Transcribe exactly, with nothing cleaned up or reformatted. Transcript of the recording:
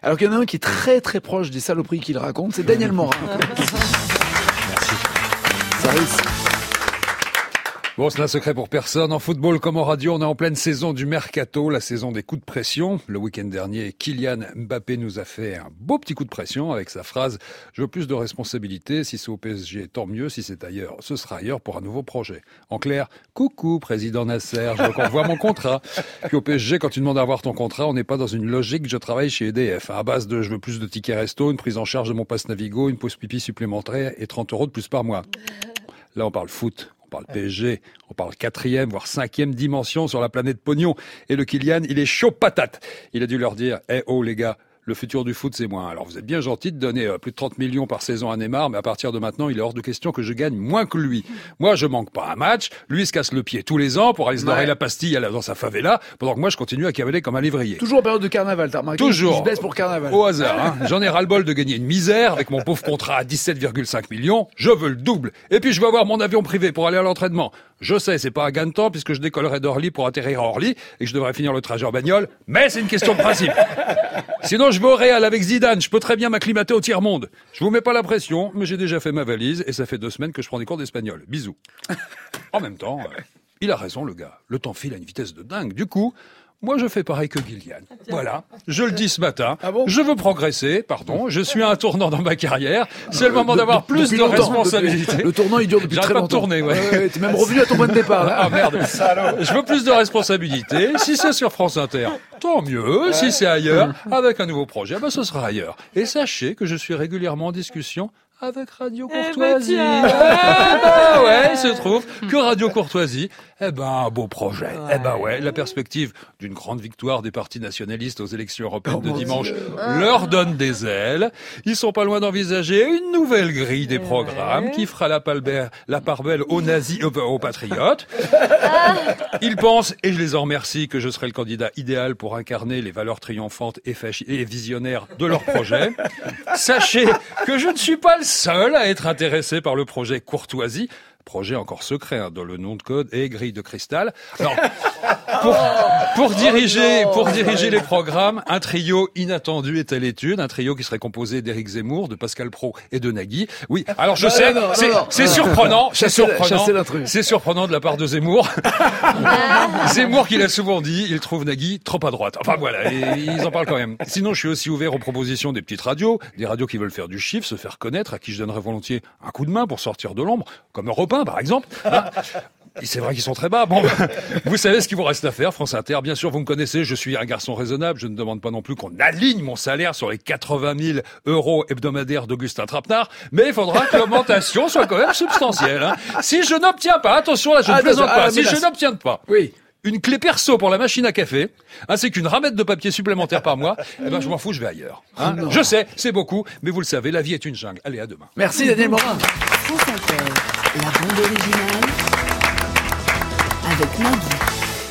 Alors qu'il y en a un qui est très très proche des saloperies qu'il raconte, c'est Daniel Morin. Merci. Ça risque. Bon, c'est un secret pour personne. En football comme en radio, on est en pleine saison du mercato, la saison des coups de pression. Le week-end dernier, Kylian Mbappé nous a fait un beau petit coup de pression avec sa phrase « Je veux plus de responsabilités. Si c'est au P S G, tant mieux. Si c'est ailleurs, ce sera ailleurs pour un nouveau projet. » En clair, coucou, président Nasser, je veux qu'on voit mon contrat. Puis au P S G, quand tu demandes à avoir ton contrat, on n'est pas dans une logique « je travaille chez E D F ». À base de « je veux plus de tickets resto, une prise en charge de mon passe Navigo, une pause pipi supplémentaire et trente euros de plus par mois. » Là, on parle foot. On parle P S G, on parle quatrième, voire cinquième dimension sur la planète pognon. Et le Kylian, il est chaud patate. Il a dû leur dire, eh oh les gars, le futur du foot, c'est moi. Alors vous êtes bien gentils de donner euh, plus de trente millions par saison à Neymar, mais à partir de maintenant, il est hors de question que je gagne moins que lui. Moi, je manque pas un match. Lui, il se casse le pied tous les ans pour aller se dorer Ouais. la pastille dans sa favela, pendant que moi, je continue à cavaler comme un lévrier. Toujours en période de carnaval, t'as remarqué? Toujours. Il se baisse pour carnaval. Au hasard, hein. J'en ai ras-le-bol de gagner une misère avec mon pauvre contrat à dix-sept virgule cinq millions. Je veux le double. Et puis, je veux avoir mon avion privé pour aller à l'entraînement. Je sais, c'est pas un gain de temps puisque je décollerai d'Orly pour atterrir à Orly et que je devrais finir le trajet en bagnole. Mais c'est une question de principe. Sinon, je vais au Real avec Zidane. Je peux très bien m'acclimater au tiers-monde. Je vous mets pas la pression, mais j'ai déjà fait ma valise et ça fait deux semaines que je prends des cours d'espagnol. Bisous. En même temps, euh, il a raison, le gars. Le temps file à une vitesse de dingue. Du coup, moi, je fais pareil que Kylian. Voilà. Je le dis ce matin. Ah bon? Je veux progresser, pardon. Je suis à un tournant dans ma carrière. C'est le moment d'avoir De- plus depuis de longtemps, responsabilités. depuis- Le tournant, il dure depuis J'arrête très pas de longtemps. tourner, ouais. Ouais, ouais, t'es même revenu à ton point de départ, là. Ah merde. Je veux plus de responsabilités. Si c'est sur France Inter, tant mieux. Si c'est ailleurs, avec un nouveau projet, ben ce sera ailleurs. Et sachez que je suis régulièrement en discussion avec Radio Courtoisie. Eh ben, ben ouais, il se trouve que Radio Courtoisie, eh ben un beau projet. Eh ben ouais, la perspective d'une grande victoire des partis nationalistes aux élections européennes de dimanche leur donne des ailes. Ils sont pas loin d'envisager une nouvelle grille des programmes qui fera la, palbère, la part belle aux nazis, aux, aux patriotes. Ils pensent, et je les en remercie, que je serai le candidat idéal pour incarner les valeurs triomphantes et, fachi- et visionnaires de leur projet. Sachez que je ne suis pas le seul à être intéressé par le projet Courtoisie. Projet encore secret, hein, dont le nom de code est grille de cristal. Alors, pour, pour diriger, pour diriger les programmes, un trio inattendu est à l'étude, un trio qui serait composé d'Éric Zemmour, de Pascal Praud et de Nagui. Oui, alors je Non, sais, non, non, c'est, non, non. c'est surprenant, c'est Chassez la- surprenant, chassez l'intrus. c'est surprenant de la part de Zemmour. Zemmour qui l'a souvent dit, il trouve Nagui trop à droite. Enfin voilà, et ils en parlent quand même. Sinon, je suis aussi ouvert aux propositions des petites radios, des radios qui veulent faire du chiffre, se faire connaître, à qui je donnerais volontiers un coup de main pour sortir de l'ombre, comme Europe un par exemple. Hein. Et c'est vrai qu'ils sont très bas. Bon, vous savez ce qu'il vous reste à faire, France Inter. Bien sûr, vous me connaissez, je suis un garçon raisonnable. Je ne demande pas non plus qu'on aligne mon salaire sur les quatre-vingt mille euros hebdomadaires d'Augustin Trapenard. Mais il faudra que l'augmentation soit quand même substantielle. Hein. Si je n'obtiens pas, attention là, je ne Ah, plaisante ah, pas. mais Si là, je n'obtiens pas Oui. une clé perso pour la machine à café, ainsi qu'une ramette de papier supplémentaire par mois, eh ben je m'en fous, je vais ailleurs. Hein. Je sais, c'est beaucoup, mais vous le savez, la vie est une jungle. Allez, à demain. Merci, Daniel Morin. France Inter, la bande originale avec Nagui.